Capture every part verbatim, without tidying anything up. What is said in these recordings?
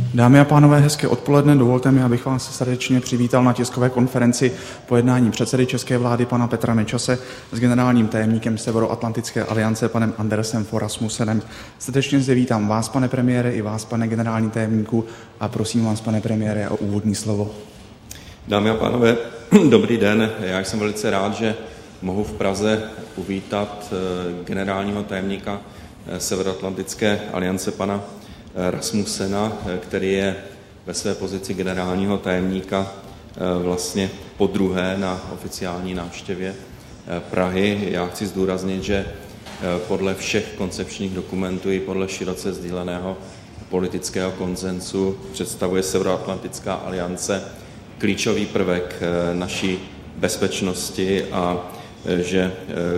Dámy a pánové, hezké odpoledne. Dovolte mi, abych vás srdečně přivítal na tiskové konferenci po jednání předsedy české vlády pana Petra Nečase s generálním tajemníkem Severoatlantické aliance panem Andersem Fogh Rasmussenem. Srdečně zde vítám vás, pane premiére, i vás, pane generální tajemníku, a prosím vás, pane premiére, o úvodní slovo. Dámy a pánové, dobrý den. Já jsem velice rád, že mohu v Praze uvítat generálního tajemníka Severoatlantické aliance pana Rasmussena, který je ve své pozici generálního tajemníka vlastně podruhé na oficiální návštěvě Prahy. Já chci zdůraznit, že podle všech koncepčních dokumentů i podle široce sdíleného politického konsenzu představuje Severoatlantická aliance klíčový prvek naší bezpečnosti a že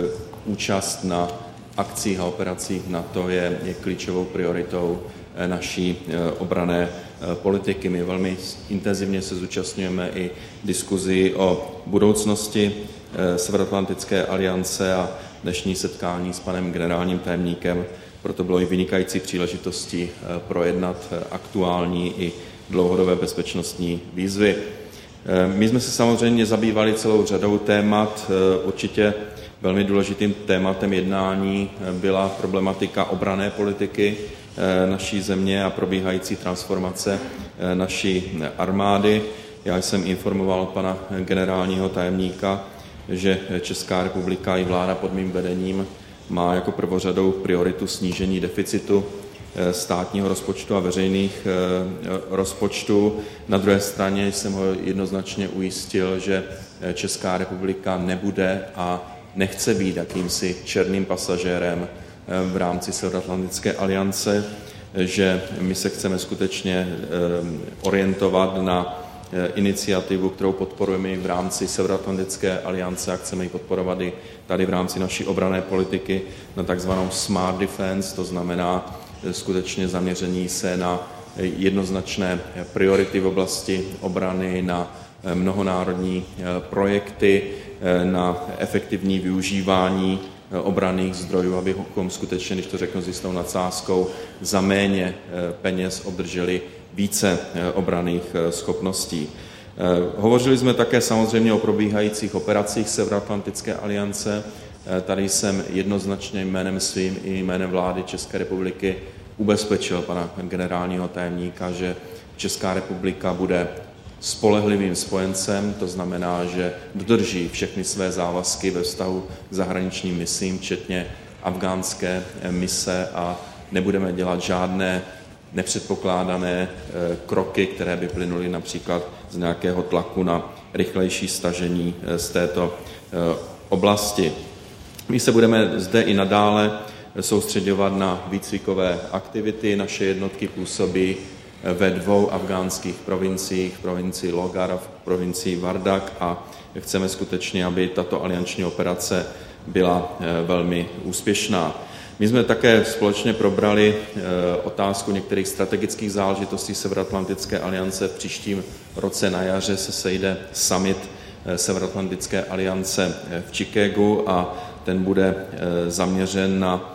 účast na akcích a operacích NATO je, je klíčovou prioritou naší obranné politiky. My velmi intenzivně se zúčastňujeme i diskuzi o budoucnosti Severoatlantické aliance a dnešní setkání s panem generálním tajemníkem proto bylo i vynikající příležitostí projednat aktuální i dlouhodobé bezpečnostní výzvy. My jsme se samozřejmě zabývali celou řadou témat. Určitě velmi důležitým tématem jednání byla problematika obranné politiky naší země a probíhající transformace naší armády. Já jsem informoval pana generálního tajemníka, že Česká republika i vláda pod mým vedením má jako prvořadou prioritu snížení deficitu státního rozpočtu a veřejných rozpočtů. Na druhé straně jsem ho jednoznačně ujistil, že Česká republika nebude a nechce být jakýmsi černým pasažérem v rámci Severoatlantické aliance, že my se chceme skutečně orientovat na iniciativu, kterou podporujeme v rámci Severoatlantické aliance a chceme ji podporovat i tady v rámci naší obranné politiky na takzvanou smart defense, to znamená skutečně zaměření se na jednoznačné priority v oblasti obrany, na mnohonárodní projekty, na efektivní využívání obranných zdrojů, abychom skutečně, když to řeknu s jistou nadsázkou, za méně peněz obdrželi více obranných schopností. Hovořili jsme také samozřejmě o probíhajících operacích Severoatlantické aliance. Tady jsem jednoznačně jménem svým i jménem vlády České republiky ubezpečil pana generálního tajemníka, že Česká republika bude spolehlivým spojencem, to znamená, že dodrží všechny své závazky ve vztahu k zahraničním misím, včetně afgánské mise, a nebudeme dělat žádné nepředpokládané kroky, které by plynuly například z nějakého tlaku na rychlejší stažení z této oblasti. My se budeme zde i nadále soustředovat na výcvikové aktivity. Naše jednotky působí ve dvou afgánských provinciích, provincii Logar a v provincii Wardak, a chceme skutečně, aby tato alianční operace byla velmi úspěšná. My jsme také společně probrali otázku některých strategických záležitostí Severoatlantické aliance. V příštím roce na jaře se sejde summit Severoatlantické aliance v Chicagu a ten bude zaměřen na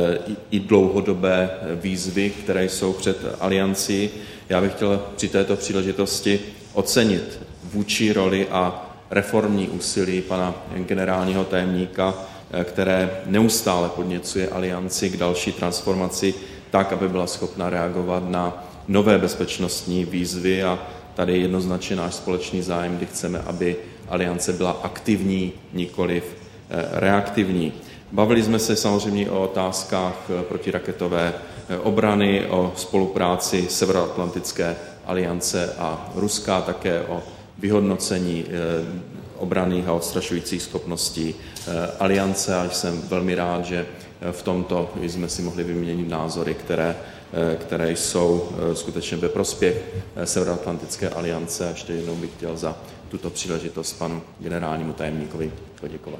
i dlouhodobé výzvy, které jsou před aliancí. Já bych chtěl při této příležitosti ocenit vůdčí roli a reformní úsilí pana generálního tajemníka, které neustále podněcuje alianci k další transformaci tak, aby byla schopna reagovat na nové bezpečnostní výzvy, a tady je jednoznačně náš společný zájem, kdy chceme, aby aliance byla aktivní, nikoliv reaktivní. Bavili jsme se samozřejmě o otázkách protiraketové obrany, o spolupráci Severoatlantické aliance a Ruska, také o vyhodnocení obranných a odstrašujících schopností aliance, a jsem velmi rád, že v tomto jsme si mohli vyměnit názory, které, které jsou skutečně ve prospěch Severoatlantické aliance, a ještě jednou bych chtěl za tuto příležitost panu generálnímu tajemníkovi poděkovat.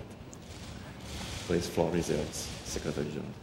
Please, floor is yours, Secretary General.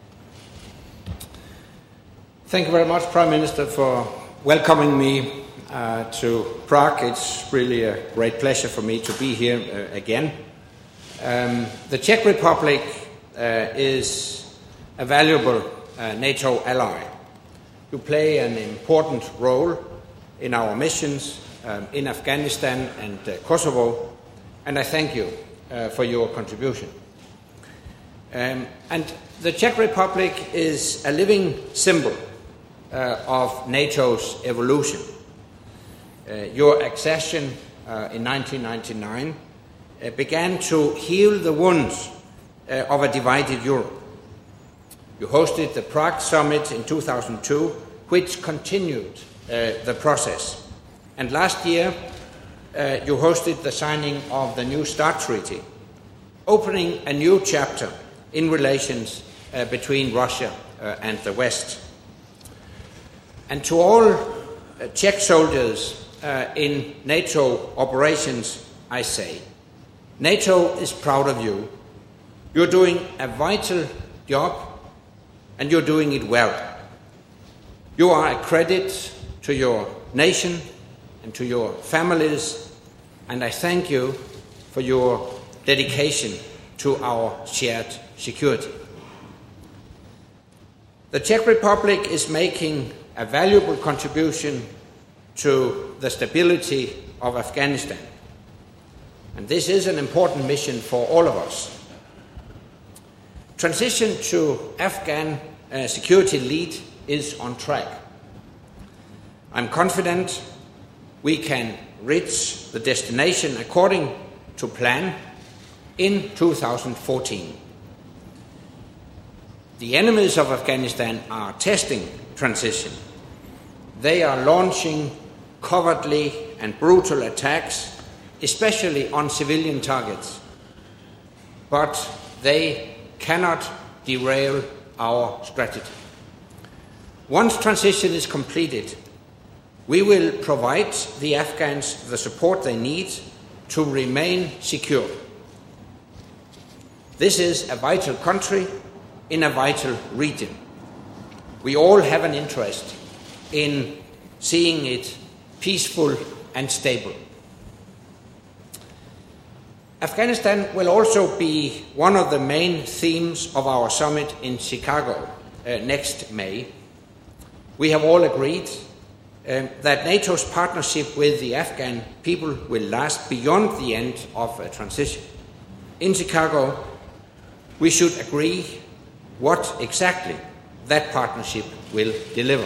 Thank you very much, Prime Minister, for welcoming me uh, to Prague. It's really a great pleasure for me to be here uh, again. Um, the Czech Republic uh, is a valuable uh, NATO ally. You play an important role in our missions um, in Afghanistan and uh, Kosovo, and I thank you uh, for your contribution. Um, and the Czech Republic is a living symbol uh, of NATO's evolution. Uh, your accession uh, in nineteen ninety-nine uh, began to heal the wounds uh, of a divided Europe. You hosted the Prague Summit in two thousand two, which continued uh, the process. And last year, uh, you hosted the signing of the New START Treaty, opening a new chapter in relations uh, between Russia uh, and the West. And to all uh, Czech soldiers uh, in NATO operations, I say, NATO is proud of you. You're doing a vital job, and you're doing it well. You are a credit to your nation and to your families, and I thank you for your dedication to our shared security. The Czech Republic is making a valuable contribution to the stability of Afghanistan, and this is an important mission for all of us. Transition to Afghan uh, security lead is on track. I'm confident we can reach the destination according to plan in two thousand fourteen. The enemies of Afghanistan are testing transition. They are launching cowardly and brutal attacks, especially on civilian targets. But they cannot derail our strategy. Once transition is completed, we will provide the Afghans the support they need to remain secure. This is a vital country in a vital region. We all have an interest in seeing it peaceful and stable. Afghanistan will also be one of the main themes of our summit in Chicago uh, next May. We have all agreed um, that NATO's partnership with the Afghan people will last beyond the end of a transition. In Chicago, we should agree what exactly that partnership will deliver.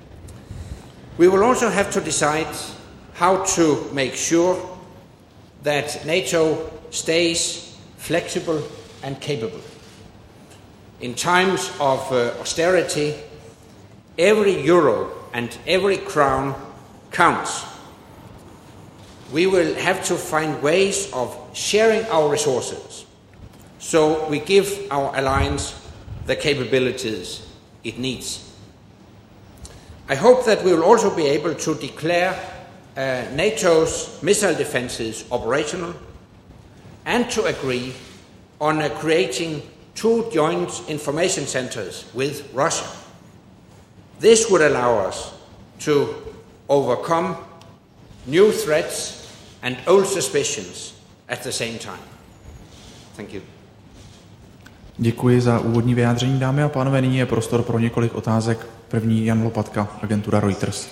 We will also have to decide how to make sure that NATO stays flexible and capable. In times of uh, austerity, every euro and every crown counts. We will have to find ways of sharing our resources so we give our alliance the capabilities it needs. I hope that we will also be able to declare uh, NATO's missile defenses operational and to agree on uh, creating two joint information centers with Russia. This would allow us to overcome new threats and old suspicions at the same time. Thank you. Děkuji za úvodní vyjádření, dámy a pánové. Nyní je prostor pro několik otázek. První Jan Lopatka, agentura Reuters.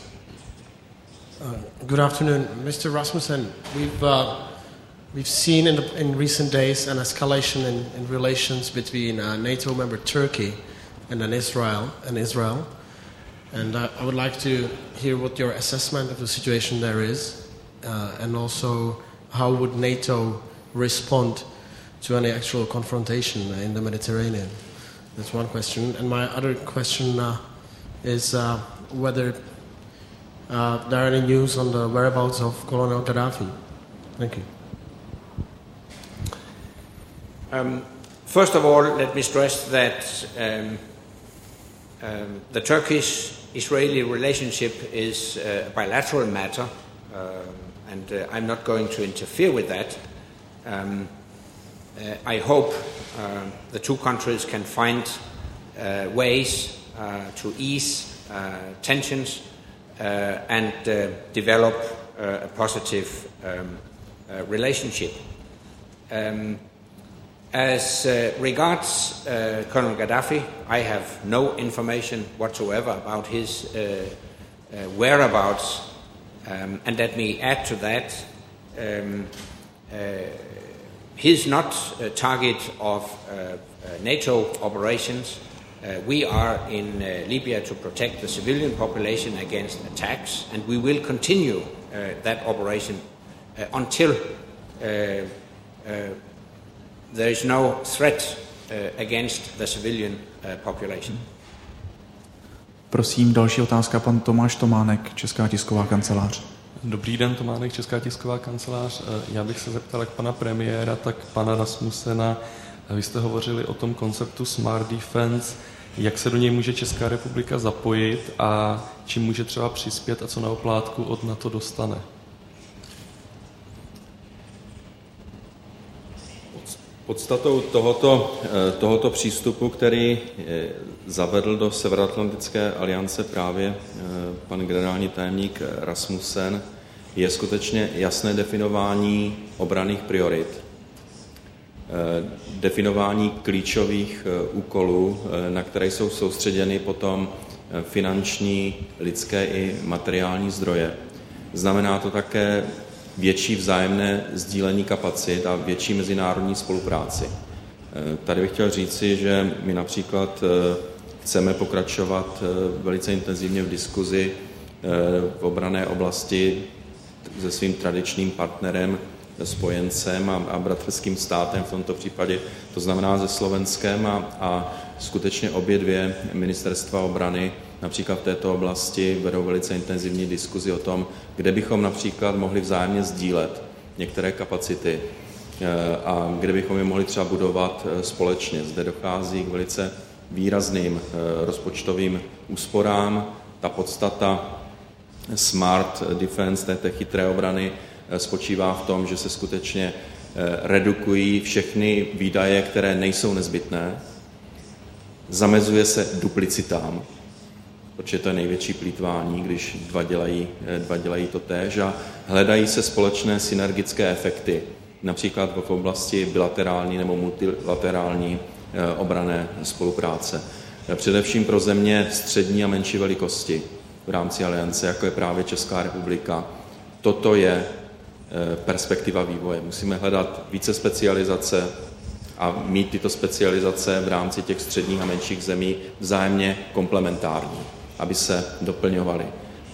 Uh, good afternoon, Mister Rasmussen. We've uh, we've seen in, the, in recent days an escalation in, in relations between uh, NATO member Turkey and then Israel and Israel, and uh, I would like to hear what your assessment of the situation there is, uh, and also how would NATO respond to any actual confrontation in the Mediterranean. That's one question. And my other question uh, is uh, whether uh, there are any news on the whereabouts of Colonel Gaddafi. Thank you. Um, first of all, let me stress that um, um, the Turkish-Israeli relationship is a bilateral matter, uh, and uh, I'm not going to interfere with that. Um, Uh, I hope uh, the two countries can find uh, ways uh, to ease uh, tensions uh, and uh, develop uh, a positive um, uh, relationship. Um, As uh, regards uh, Colonel Gaddafi, I have no information whatsoever about his uh, uh, whereabouts. Um, and let me add to that, um, uh, he's not a target of uh, uh, NATO operations. Uh, we are in uh, Libya to protect the civilian population against attacks, and we will continue uh, that operation uh, until uh, uh, there is no threat uh, against the civilian uh, population. Prosím, další otázka, pan Tomáš Tománek, Česká tisková kancelář. Dobrý den, Tománek, Česká tisková kancelář. Já bych se zeptal jak pana premiéra, tak pana Rasmusena. Vy jste hovořili o tom konceptu Smart Defense, jak se do něj může Česká republika zapojit a čím může třeba přispět a co na oplátku od NATO dostane. Podstatou tohoto, tohoto přístupu, který zavedl do Severoatlantické aliance právě pan generální tajemník Rasmussen, je skutečně jasné definování obranných priorit, definování klíčových úkolů, na které jsou soustředěny potom finanční, lidské i materiální zdroje. Znamená to také větší vzájemné sdílení kapacit a větší mezinárodní spolupráci. Tady bych chtěl říci, že my například chceme pokračovat velice intenzivně v diskuzi v obranné oblasti se svým tradičním partnerem, spojencem a, a bratrským státem v tomto případě, to znamená se Slovenskem a, a skutečně obě dvě ministerstva obrany například v této oblasti vedou velice intenzivní diskuzi o tom, kde bychom například mohli vzájemně sdílet některé kapacity a kde bychom je mohli třeba budovat společně. Zde dochází k velice výrazným rozpočtovým úsporám. Ta podstata Smart Defense, té, té chytré obrany, spočívá v tom, že se skutečně redukují všechny výdaje, které nejsou nezbytné, zamezuje se duplicitám, protože to je největší plýtvání, když dva dělají, dva dělají to též, a hledají se společné synergické efekty, například v oblasti bilaterální nebo multilaterální obranné spolupráce. Především pro země střední a menší velikosti v rámci aliance, jako je právě Česká republika. Toto je perspektiva vývoje. Musíme hledat více specializace a mít tyto specializace v rámci těch středních a menších zemí vzájemně komplementární, aby se doplňovaly.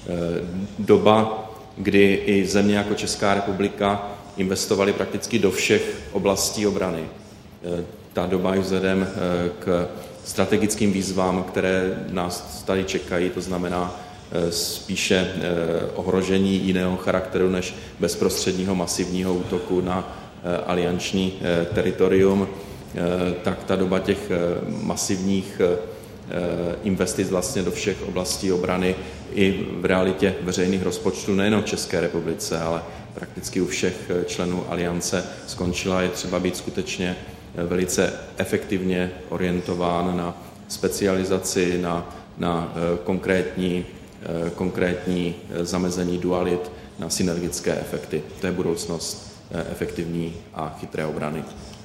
Doba, kdy i země jako Česká republika investovaly prakticky do všech oblastí obrany. Ta doba je vzhledem k strategickým výzvám, které nás tady čekají, to znamená spíše ohrožení jiného charakteru než bezprostředního masivního útoku na alianční teritorium, tak ta doba těch masivních investic vlastně do všech oblastí obrany i v realitě veřejných rozpočtů nejen v České republice, ale prakticky u všech členů aliance skončila. Je třeba být skutečně velice efektivně orientován na specializaci, na, na konkrétní, konkrétní zamezení dualit, na synergické efekty. To je budoucnost efektivní a chytré obrany.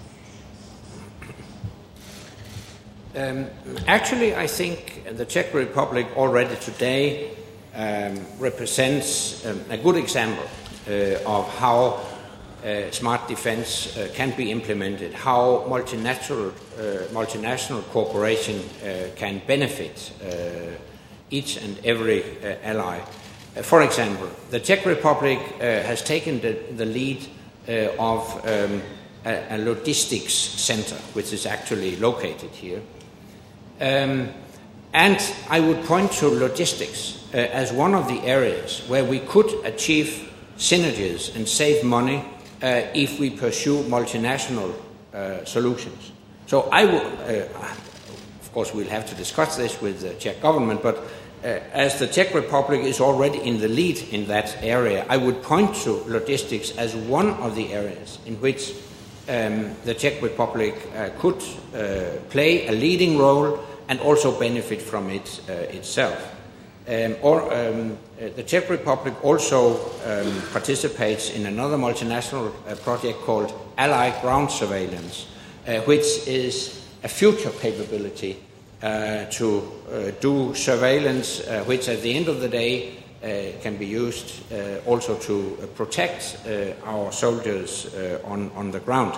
Um, actually, I think the Czech Republic already today um, represents um, a good example uh, of how uh, smart defense uh, can be implemented, how multinational, uh, multinational cooperation uh, can benefit uh, each and every uh, ally. Uh, for example, the Czech Republic uh, has taken the, the lead uh, of um, a, a logistics center, which is actually located here. Um, and I would point to logistics uh, as one of the areas where we could achieve synergies and save money uh, if we pursue multinational uh, solutions. So I will, uh, of course, we'll have to discuss this with the Czech government, but uh, as the Czech Republic is already in the lead in that area, I would point to logistics as one of the areas in which um, the Czech Republic uh, could uh, play a leading role and also benefit from it uh, itself. Um, or um, uh, the Czech Republic also um, participates in another multinational uh, project called Allied Ground Surveillance, uh, which is a future capability uh, to uh, do surveillance, uh, which at the end of the day uh, can be used uh, also to uh, protect uh, our soldiers uh, on, on the ground.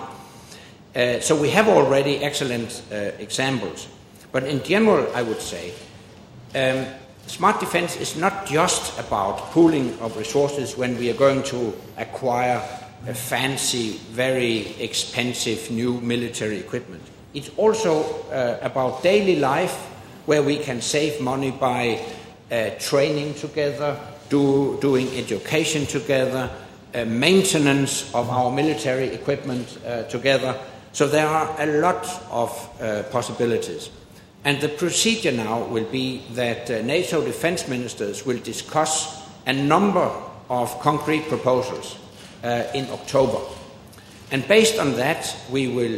Uh, so we have already excellent uh, examples. But in general, I would say, um, smart defense is not just about pooling of resources when we are going to acquire a fancy, very expensive new military equipment. It's also uh, about daily life, where we can save money by uh, training together, do, doing education together, uh, maintenance of our military equipment uh, together. So there are a lot of uh, possibilities. And the procedure now will be that uh, NATO defense ministers will discuss a number of concrete proposals uh, in October. And based on that, we will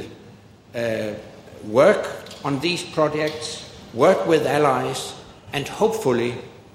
uh, work on these projects, work with allies, and hopefully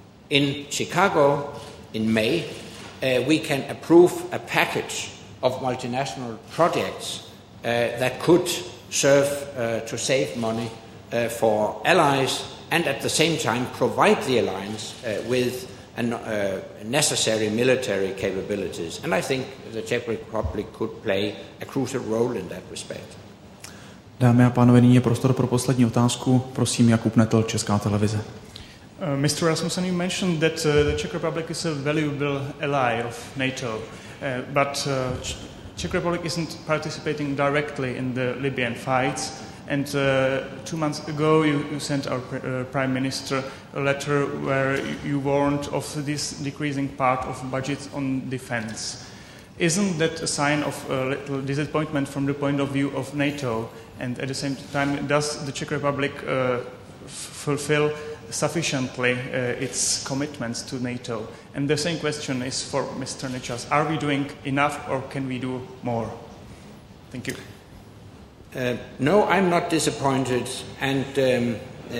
in Chicago in May, uh, we can approve a package of multinational projects uh, that could serve uh, to save money uh, for allies and at the same time provide the alliance uh, with an, uh, necessary military capabilities. And I think the Czech Republic could play a crucial role in that respect. Dámy a pánové, nyní je prostor pro poslední otázku. Prosím, Jakub Netl, Česká televize. Uh, Mister Rasmussen, you mentioned that uh, the Czech Republic is a valuable ally of NATO, uh, but uh, Ch- Czech Republic isn't participating directly in the Libyan fights. And uh, two months ago, you, you sent our pr- uh, Prime Minister a letter where you warned of this decreasing part of budget on defense. Isn't that a sign of a little disappointment from the point of view of NATO? And at the same time, does the Czech Republic uh, f- fulfill sufficiently uh, its commitments to NATO? And the same question is for Mister Nečas. Are we doing enough or can we do more? Thank you. Uh, no, I'm not disappointed. And um, uh,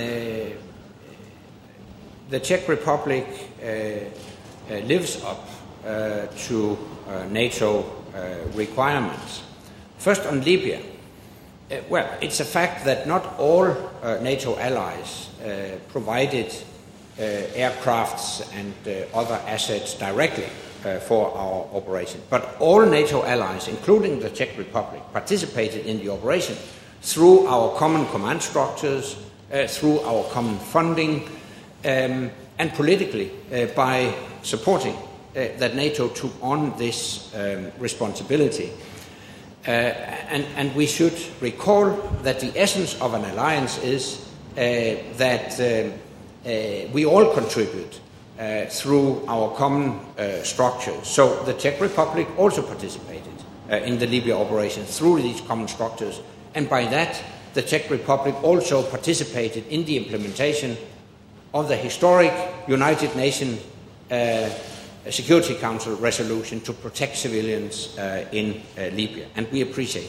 the Czech Republic uh, uh, lives up uh, to uh, NATO uh, requirements. First on Libya. Uh, well, it's a fact that not all uh, NATO allies uh, provided uh, aircrafts and uh, other assets directly uh, for our operation. But all NATO allies, including the Czech Republic, participated in the operation through our common command structures, uh, through our common funding, um, and politically uh, by supporting uh, that NATO took on this um, responsibility. Uh, and, and we should recall that the essence of an alliance is uh, that uh, uh, we all contribute uh, through our common uh, structures. So the Czech Republic also participated uh, in the Libya operation through these common structures, and by that the Czech Republic also participated in the implementation of the historic United Nations uh, Security Council resolution to protect civilians uh, in uh, Libya, and we appreciate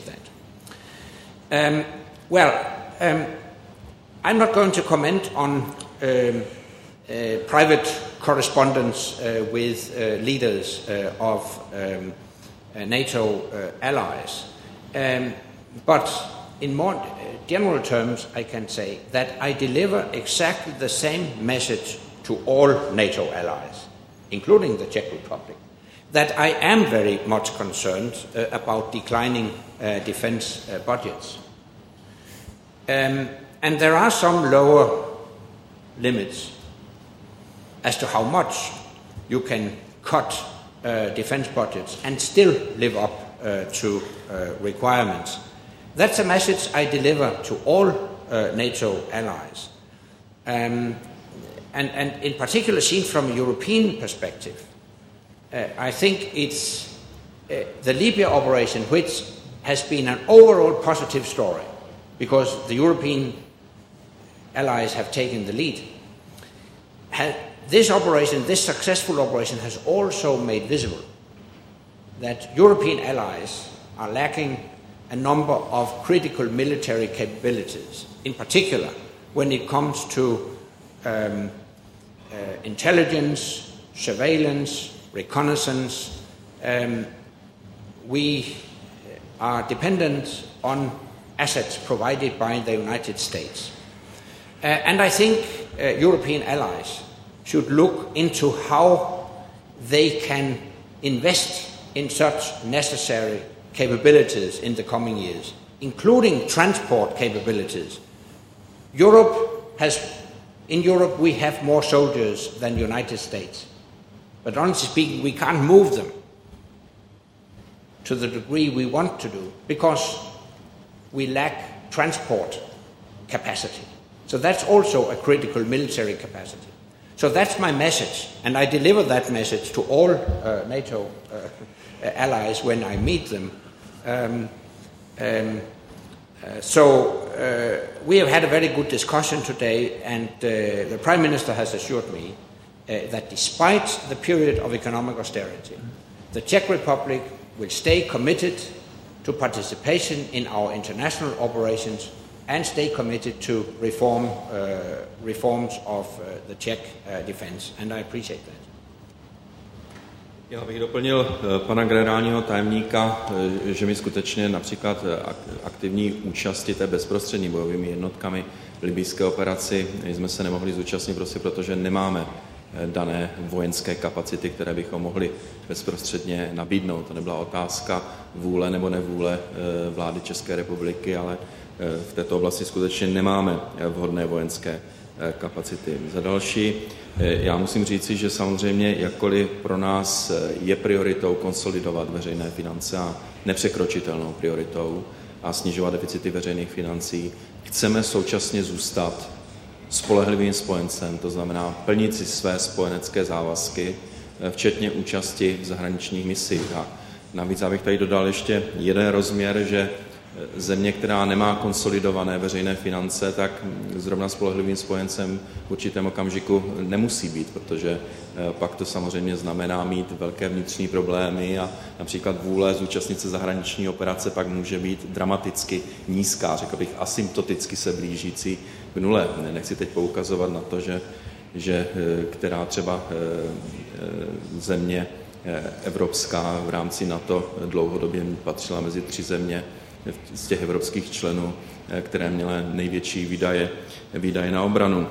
that. Um, well, um, I'm not going to comment on um, uh, private correspondence uh, with uh, leaders uh, of um, uh, NATO uh, allies, um, but in more general terms, I can say that I deliver exactly the same message to all NATO allies, including the Czech Republic, that I am very much concerned uh, about declining uh, defense uh, budgets. Um, and there are some lower limits as to how much you can cut uh, defense budgets and still live up uh, to uh, requirements. That's a message I deliver to all uh, NATO allies. Um, And, and in particular, seen from a European perspective, uh, I think it's uh, the Libya operation, which has been an overall positive story, because the European allies have taken the lead. Ha- this operation, this successful operation, has also made visible that European allies are lacking a number of critical military capabilities, in particular when it comes to um, Uh, intelligence, surveillance, reconnaissance. Um, we are dependent on assets provided by the United States. Uh, and I think uh, European allies should look into how they can invest in such necessary capabilities in the coming years, including transport capabilities. Europe has, in Europe we have more soldiers than the United States. But honestly speaking, we can't move them to the degree we want to do because we lack transport capacity. So that's also a critical military capacity. So that's my message, and I deliver that message to all uh, NATO uh, allies when I meet them. Um, um, uh, so uh, we have had a very good discussion today, and uh, the Prime Minister has assured me uh, that despite the period of economic austerity, the Czech Republic will stay committed to participation in our international operations and stay committed to reform, uh, reforms of uh, the Czech uh, defense, and I appreciate that. Já bych doplnil pana generálního tajemníka, že my skutečně například aktivní účasti té bezprostřední bojovými jednotkami v libijské operaci jsme se nemohli zúčastnit prostě protože nemáme dané vojenské kapacity, které bychom mohli bezprostředně nabídnout. To nebyla otázka vůle nebo nevůle vlády České republiky, ale v této oblasti skutečně nemáme vhodné vojenské kapacity. Za další, já musím říci, že samozřejmě jakkoliv pro nás je prioritou konsolidovat veřejné finance a nepřekročitelnou prioritou a snižovat deficity veřejných financí, chceme současně zůstat spolehlivým spojencem, to znamená plnit si své spojenecké závazky, včetně účasti v zahraničních misích. A navíc abych tady dodal ještě jeden rozměr, že země, která nemá konsolidované veřejné finance, tak zrovna spolehlivým spojencem v určitém okamžiku nemusí být, protože pak to samozřejmě znamená mít velké vnitřní problémy a například vůle zúčastnit se zahraniční operace pak může být dramaticky nízká, řekl bych asymptoticky se blížící k nule. Nechci teď poukazovat na to, že, že která třeba země evropská v rámci NATO dlouhodobě patřila mezi tři země z těch evropských členů, které měly největší výdaje, výdaje na obranu.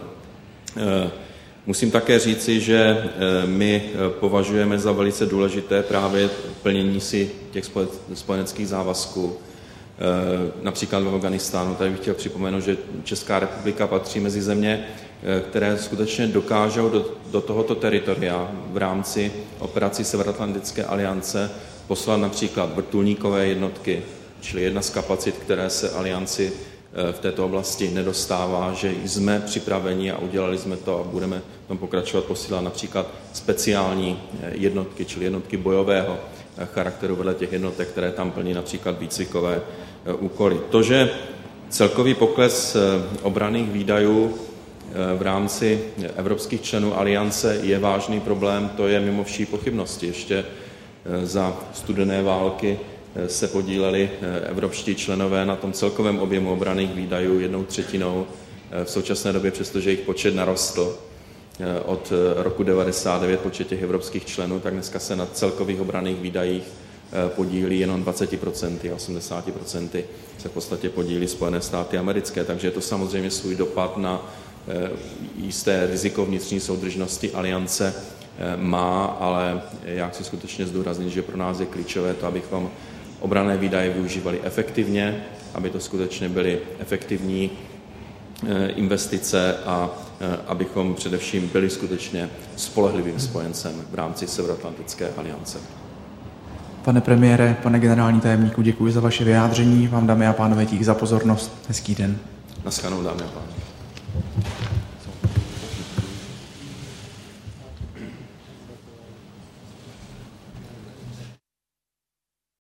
Musím také říci, že my považujeme za velice důležité právě plnění si těch spojeneckých závazků. Například v Afghánistánu, tady bych chtěl připomenout, že Česká republika patří mezi země, které skutečně dokážou do, do tohoto teritoria v rámci operací Severoatlantické aliance poslat například vrtulníkové jednotky, čili jedna z kapacit, které se alianci v této oblasti nedostává, že jsme připraveni a udělali jsme to a budeme v tom pokračovat, posílat například speciální jednotky, čili jednotky bojového charakteru vedle těch jednotek, které tam plní například výcvikové úkoly. To, že celkový pokles obranných výdajů v rámci evropských členů aliance je vážný problém, to je mimo vší pochybnosti. Ještě za studené války se podíleli evropští členové na tom celkovém objemu obranných výdajů jednou třetinou. V současné době, přestože jejich počet narostl od roku devadesát devět, počet těch evropských členů, tak dneska se na celkových obranných výdajích podílí jenom dvacet procent a osmdesát procent se v podstatě podílí Spojené státy americké. Takže je to samozřejmě svůj dopad na jisté riziko vnitřní soudržnosti aliance má, ale já chci skutečně zdůraznit, že pro nás je klíčové to, abychom obranné výdaje využívali efektivně, aby to skutečně byly efektivní investice a abychom především byli skutečně spolehlivým spojencem v rámci Severoatlantické aliance. Pane premiére, pane generální tajemníku, děkuji za vaše vyjádření. Vám, dámy a pánové, díky za pozornost. Hezký den. Naschledanou, dámy a pánové.